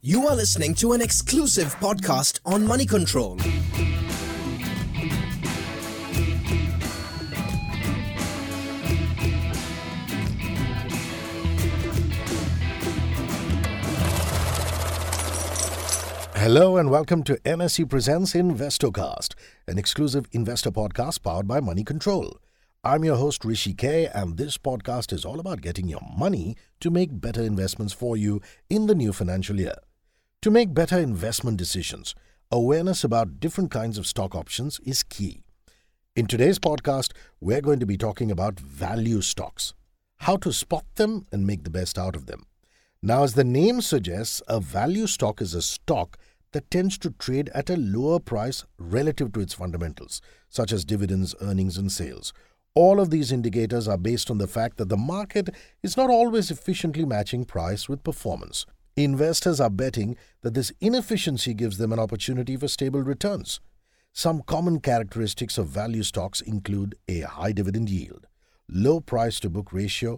You are listening to an exclusive podcast on Money Control. Hello and welcome to NSE Presents Investocast, an exclusive investor podcast powered by Money Control. I'm your host Rishi K, and this podcast is all about getting your money to make better investments for you in the new financial year. To make better investment decisions, awareness about different kinds of stock options is key. In today's podcast, we're going to be talking about value stocks, how to spot them and make the best out of them. Now, as the name suggests, a value stock is a stock that tends to trade at a lower price relative to its fundamentals, such as dividends, earnings, and sales. All of these indicators are based on the fact that the market is not always efficiently matching price with performance. Investors are betting that this inefficiency gives them an opportunity for stable returns. Some common characteristics of value stocks include a high dividend yield, low price-to-book ratio,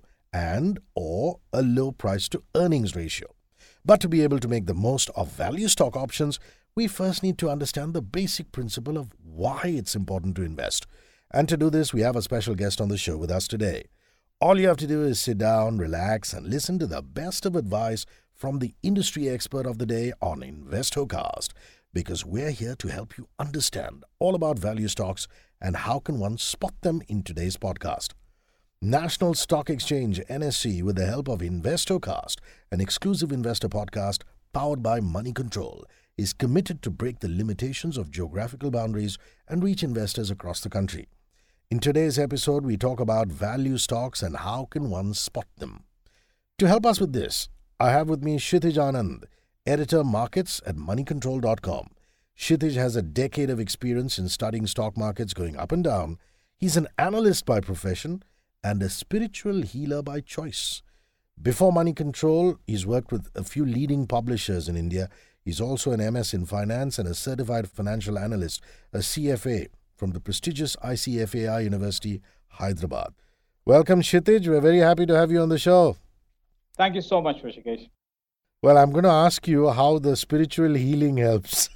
and/or a low price-to-earnings ratio. But to be able to make the most of value stock options, we first need to understand the basic principle of why it's important to invest. And to do this, we have a special guest on the show with us today. All you have to do is sit down, relax, and listen to the best of advice from the industry expert of the day on Investocast, because we're here to help you understand all about value stocks and how can one spot them in today's podcast. National Stock Exchange, NSE, with the help of Investocast, an exclusive investor podcast powered by Money Control, is committed to break the limitations of geographical boundaries and reach investors across the country. In today's episode, we talk about value stocks and how can one spot them. To help us with this, I have with me Kshitij Anand, editor markets at moneycontrol.com. Kshitij has a decade of experience in studying stock markets going up and down. He's an analyst by profession and a spiritual healer by choice. Before Money Control, he's worked with a few leading publishers in India. He's also an MS in finance and a certified financial analyst, a CFA from the prestigious ICFAI University, Hyderabad. Welcome, Kshitij. We're very happy to have you on the show. Thank you so much, Rishikesh. Well, I'm going to ask you how the spiritual healing helps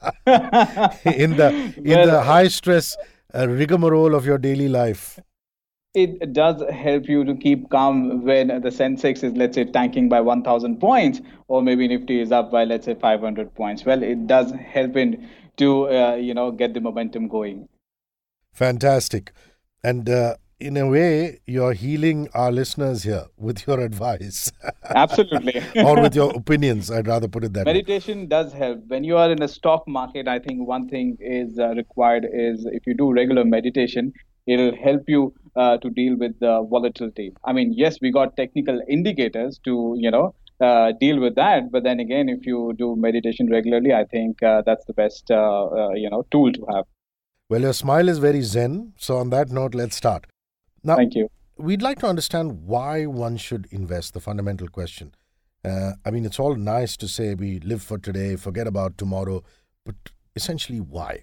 in the high-stress rigmarole of your daily life. It does help you to keep calm when the Sensex is, let's say, tanking by 1,000 points, or maybe Nifty is up by, let's say, 500 points. Well, it does help in to, get the momentum going. Fantastic. And in a way, you're healing our listeners here with your advice. Absolutely. Or with your opinions, I'd rather put it that way. Meditation does help. When you are in a stock market, I think one thing is required is if you do regular meditation, it'll help you to deal with the volatility. I mean, yes, we got technical indicators to, deal with that. But then again, if you do meditation regularly, I think that's the best, tool to have. Well, your smile is very zen. So on that note, let's start. Now, thank you. We'd like to understand why one should invest, the fundamental question. It's all nice to say we live for today, forget about tomorrow, but essentially why?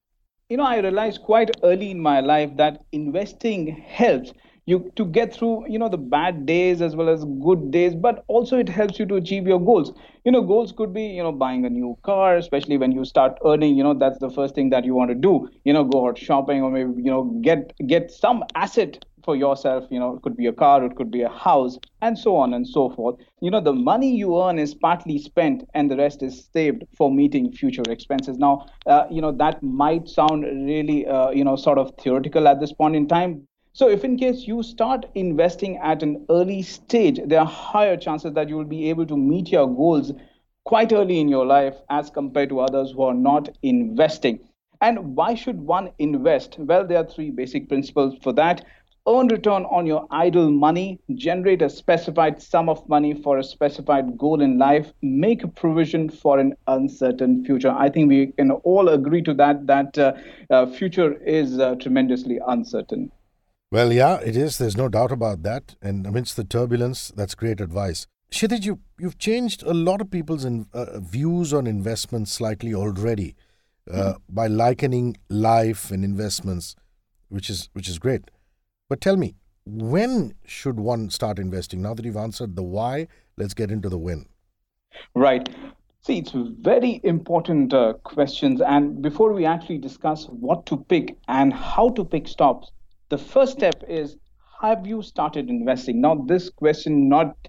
I realized quite early in my life that investing helps you to get through, the bad days as well as good days, but also it helps you to achieve your goals. Goals could be, buying a new car, especially when you start earning, that's the first thing that you want to do, go out shopping or maybe, get some asset for yourself. It could be a car, it could be a house, and so on and so forth. The money you earn is partly spent and the rest is saved for meeting future expenses. Now, that might sound really, sort of theoretical at this point in time. So if in case you start investing at an early stage, there are higher chances that you will be able to meet your goals quite early in your life as compared to others who are not investing. And why should one invest? Well, there are three basic principles for that. Earn return on your idle money, generate a specified sum of money for a specified goal in life, make a provision for an uncertain future. I think we can all agree to that future is tremendously uncertain. Well, yeah, it is. There's no doubt about that. And amidst the turbulence, that's great advice. Kshitij, you've changed a lot of people's views on investments slightly already by likening life and investments, which is great. But tell me, when should one start investing? Now that you've answered the why, let's get into the when. Right. See, it's very important questions. And before we actually discuss what to pick and how to pick stocks, the first step is, have you started investing? Now, this question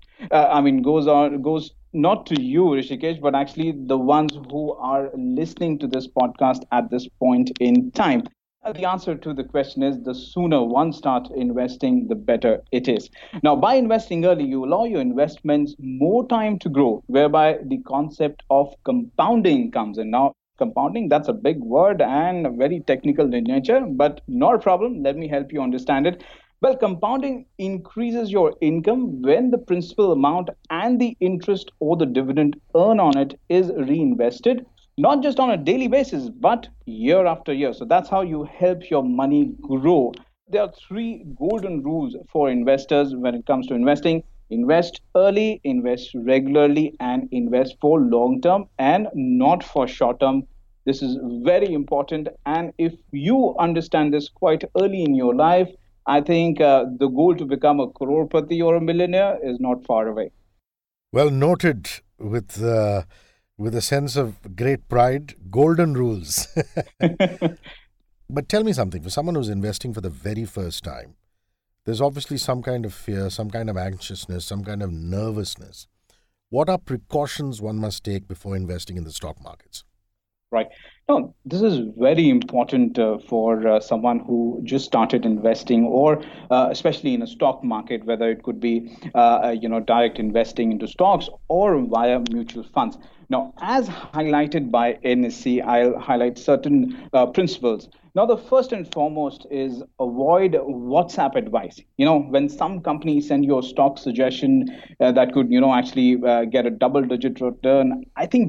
goes not to you, Rishikesh, but actually the ones who are listening to this podcast at this point in time. The answer to the question is, the sooner one starts investing, the better it is. Now, by investing early, you allow your investments more time to grow, whereby the concept of compounding comes in. Now, compounding, that's a big word and very technical in nature, but not a problem. Let me help you understand it. Well, compounding increases your income when the principal amount and the interest or the dividend earned on it is reinvested, not just on a daily basis, but year after year. So that's how you help your money grow. There are three golden rules for investors when it comes to investing: invest early, invest regularly, and invest for long term and not for short term. This is very important. And if you understand this quite early in your life, I think the goal to become a crorepati or a millionaire is not far away. Well noted, with a sense of great pride, golden rules. But tell me something, for someone who's investing for the very first time, there's obviously some kind of fear, some kind of anxiousness, some kind of nervousness. What are precautions one must take before investing in the stock markets? Right. No, this is very important for someone who just started investing, or especially in a stock market, whether it could be, direct investing into stocks or via mutual funds. Now, as highlighted by NSE, I'll highlight certain principles. Now, the first and foremost is avoid WhatsApp advice. When some companies send you a stock suggestion that could, actually get a double-digit return, I think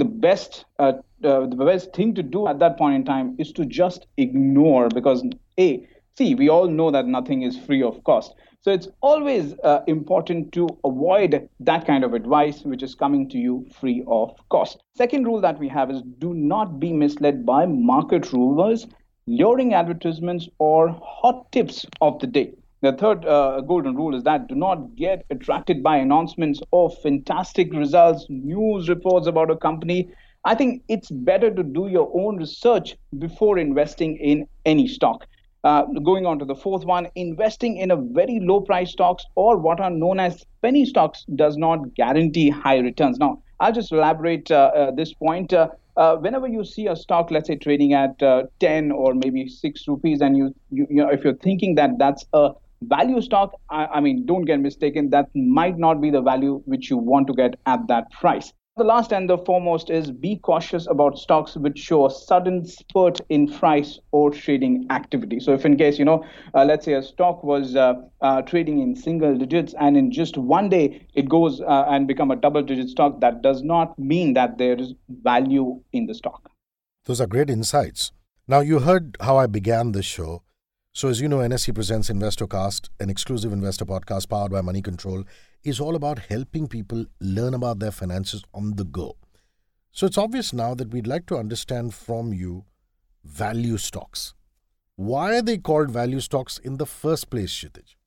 the best thing to do at that point in time is to just ignore, because we all know that nothing is free of cost. So it's always important to avoid that kind of advice which is coming to you free of cost. Second rule that we have is, do not be misled by market rumors, luring advertisements, or hot tips of the day. The third golden rule is that do not get attracted by announcements of fantastic results, news reports about a company. I think it's better to do your own research before investing in any stock. Going on to the fourth one, investing in a very low price stocks, or what are known as penny stocks, does not guarantee high returns. Now, I'll just elaborate this point. Whenever you see a stock, let's say trading at 10 or maybe 6 rupees, and if you're thinking that that's a value stock, I mean, don't get mistaken, that might not be the value which you want to get at that price. The last and the foremost is, be cautious about stocks which show a sudden spurt in price or trading activity. So if in case, let's say a stock was trading in single digits, and in just one day it goes and become a double digit stock, that does not mean that there is value in the stock. Those are great insights. Now, you heard how I began this show. So as you know, NSE presents InvestorCast, an exclusive investor podcast powered by Money Control, is all about helping people learn about their finances on the go. So it's obvious now that we'd like to understand from you value stocks. Why are they called value stocks in the first place, Kshitij?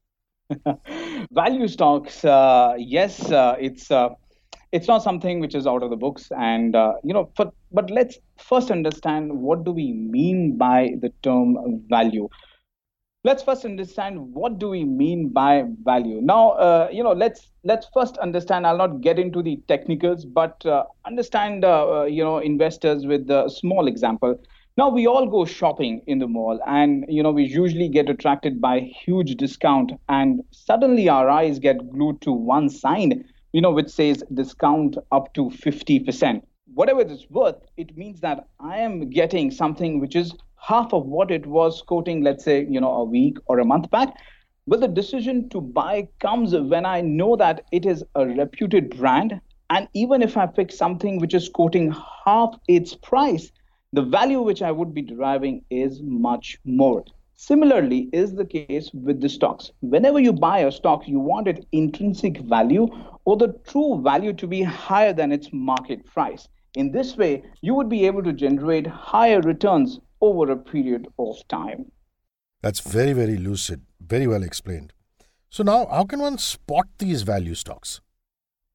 Value stocks, yes, it's not something which is out of the books, and but let's first understand, what do we mean by the term value. Let's first understand, what do we mean by value. Now, let's first understand. I'll not get into the technicals, but understand, investors with a small example. Now, we all go shopping in the mall, and we usually get attracted by huge discount, and suddenly our eyes get glued to one sign, which says discount up to 50%. Whatever it's worth, it means that I am getting something which is half of what it was quoting, let's say, a week or a month back. But the decision to buy comes when I know that it is a reputed brand. And even if I pick something which is quoting half its price, the value which I would be deriving is much more. Similarly is the case with the stocks. Whenever you buy a stock, you want its intrinsic value or the true value to be higher than its market price. In this way, you would be able to generate higher returns over a period of time. That's very, very lucid, very well explained. So now, how can one spot these value stocks?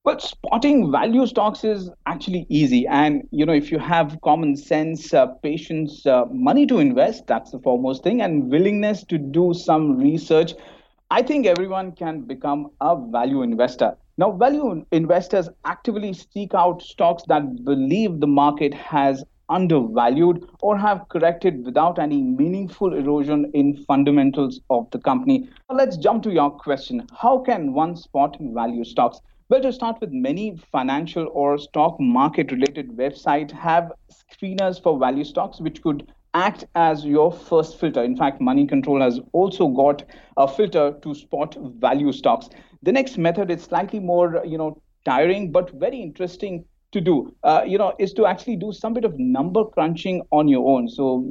Well, spotting value stocks is actually easy. And, if you have common sense, patience, money to invest, that's the foremost thing, and willingness to do some research, I think everyone can become a value investor. Now, value investors actively seek out stocks that believe the market has undervalued or have corrected without any meaningful erosion in fundamentals of the company. Now, let's jump to your question. How can one spot value stocks? Well, to start with, many financial or stock market related websites have screeners for value stocks, which could act as your first filter. In fact, Money Control has also got a filter to spot value stocks. The next method is slightly more, tiring but very interesting to do. Is to actually do some bit of number crunching on your own. So,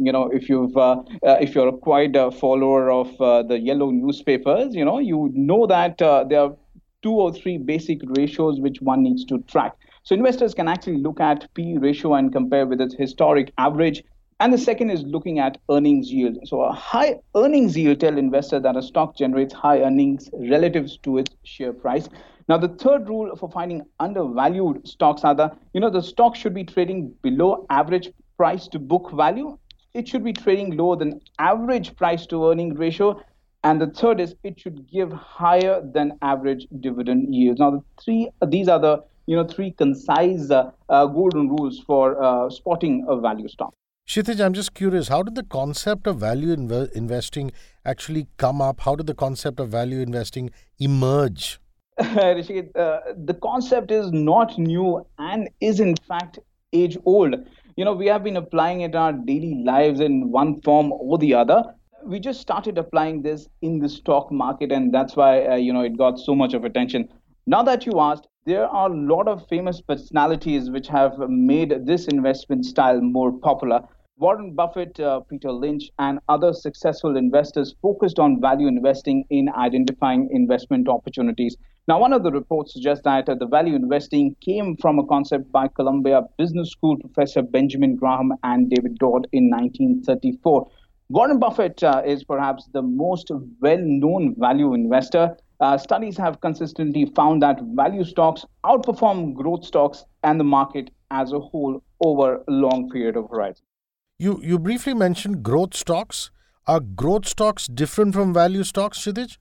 if you're a quite a follower of the yellow newspapers, you know that there are two or three basic ratios which one needs to track. So investors can actually look at P ratio and compare with its historic average. And the second is looking at earnings yield. So a high earnings yield tell investor that a stock generates high earnings relative to its share price. Now, the third rule for finding undervalued stocks are the stock should be trading below average price to book value. It should be trading lower than average price to earning ratio. And the third is it should give higher than average dividend yields. Now, these are the three concise golden rules for spotting a value stock. Kshitij, I'm just curious, how did the concept of value investing actually come up? How did the concept of value investing emerge? Rishi, the concept is not new and is in fact age old. We have been applying it in our daily lives in one form or the other. We just started applying this in the stock market, and that's why it got so much of attention. Now that you asked, there are a lot of famous personalities which have made this investment style more popular. Warren Buffett, Peter Lynch, and other successful investors focused on value investing in identifying investment opportunities. Now, one of the reports suggests that the value investing came from a concept by Columbia Business School professor Benjamin Graham and David Dodd in 1934. Warren Buffett is perhaps the most well-known value investor. Studies have consistently found that value stocks outperform growth stocks and the market as a whole over a long period of horizon. You briefly mentioned growth stocks. Are growth stocks different from value stocks, Kshitij?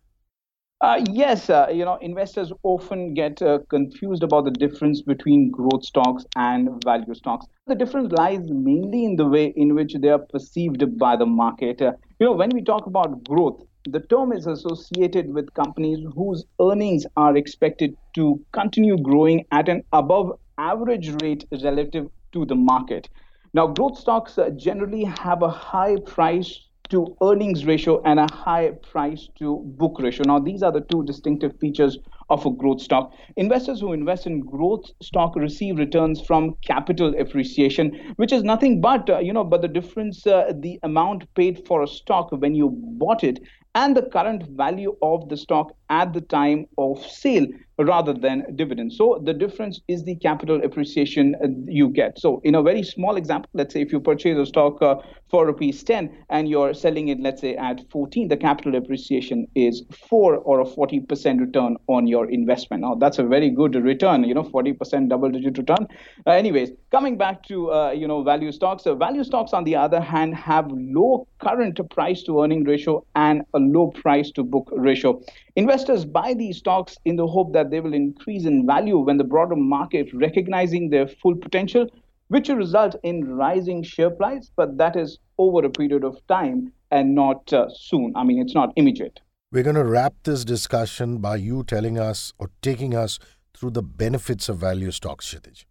Yes, investors often get confused about the difference between growth stocks and value stocks. The difference lies mainly in the way in which they are perceived by the market. When we talk about growth, the term is associated with companies whose earnings are expected to continue growing at an above average rate relative to the market. Now, growth stocks generally have a high price to earnings ratio and a high price to book ratio. Now, these are the two distinctive features of a growth stock. Investors who invest in growth stock receive returns from capital appreciation, which is nothing but the difference, the amount paid for a stock when you bought it and the current value of the stock at the time of sale rather than dividends. So the difference is the capital appreciation you get. So in a very small example, let's say if you purchase a stock for rupees 10 and you're selling it, let's say at 14, the capital appreciation is 4 or a 40% return on your investment. Now that's a very good return, 40% double digit return. Anyways, coming back to, value stocks. Value stocks, on the other hand, have low current price to earning ratio and a low price to book ratio. Investors buy these stocks in the hope that they will increase in value when the broader market recognizing their full potential, which will result in rising share price, but that is over a period of time and not soon. I mean, it's not immediate. We're going to wrap this discussion by you telling us or taking us through the benefits of value stocks, Kshitij.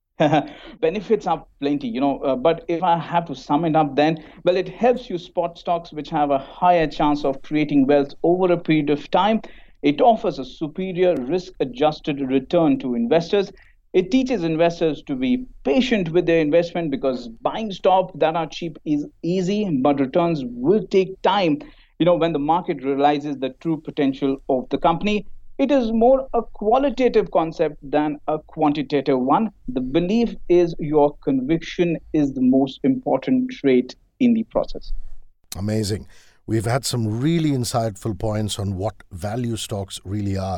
Benefits are plenty, but if I have to sum it up, then, well, it helps you spot stocks which have a higher chance of creating wealth over a period of time. It offers a superior risk-adjusted return to investors. It teaches investors to be patient with their investment because buying stocks that are cheap is easy, but returns will take time, when the market realizes the true potential of the company. It is more a qualitative concept than a quantitative one. The belief is your conviction is the most important trait in the process. Amazing. We've had some really insightful points on what value stocks really are,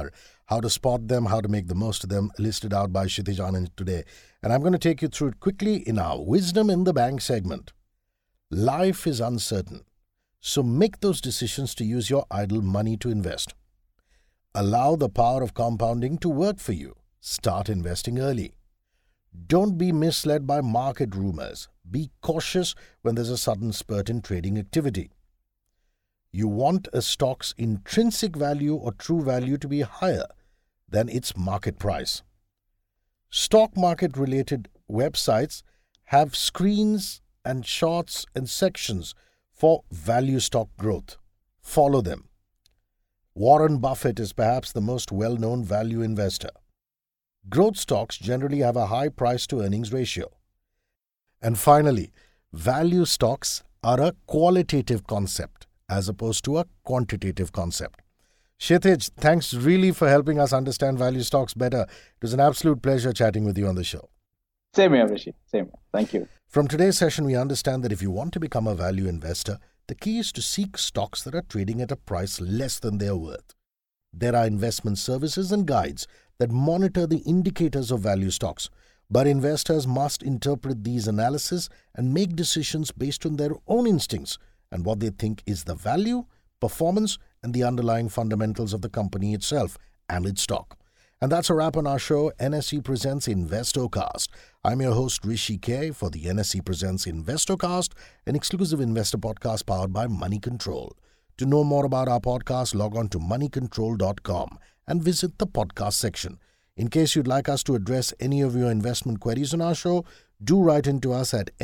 how to spot them, how to make the most of them, listed out by Kshitij Anand today. And I'm going to take you through it quickly in our Wisdom in the Bank segment. Life is uncertain, so make those decisions to use your idle money to invest. Allow the power of compounding to work for you. Start investing early. Don't be misled by market rumors. Be cautious when there's a sudden spurt in trading activity. You want a stock's intrinsic value or true value to be higher than its market price. Stock market related websites have screens and charts and sections for value stock growth. Follow them. Warren Buffett is perhaps the most well-known value investor. Growth stocks generally have a high price-to-earnings ratio. And finally, value stocks are a qualitative concept as opposed to a quantitative concept. Kshitij, thanks really for helping us understand value stocks better. It was an absolute pleasure chatting with you on the show. Same here, Rishi. Same. Thank you. From today's session, we understand that if you want to become a value investor, the key is to seek stocks that are trading at a price less than their worth. There are investment services and guides that monitor the indicators of value stocks, but investors must interpret these analyses and make decisions based on their own instincts and what they think is the value, performance, and the underlying fundamentals of the company itself and its stock. And that's a wrap on our show, NSE Presents Investocast. I'm your host, Rishi K, for the NSE Presents Investocast, an exclusive investor podcast powered by Money Control. To know more about our podcast, log on to moneycontrol.com and visit the podcast section. In case you'd like us to address any of your investment queries on our show, do write into us at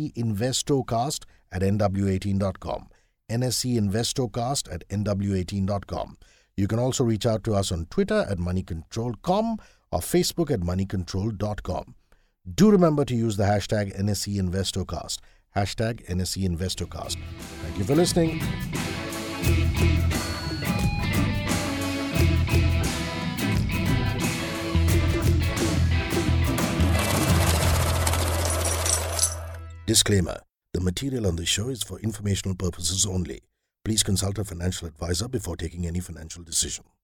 nseinvestocast@nw18.com. nseinvestocast@nw18.com. You can also reach out to us on Twitter at moneycontrol.com or Facebook at moneycontrol.com. Do remember to use the hashtag NSEInvestocast. Hashtag NSEInvestocast. Thank you for listening. Disclaimer. The material on this show is for informational purposes only. Please consult a financial advisor before taking any financial decision.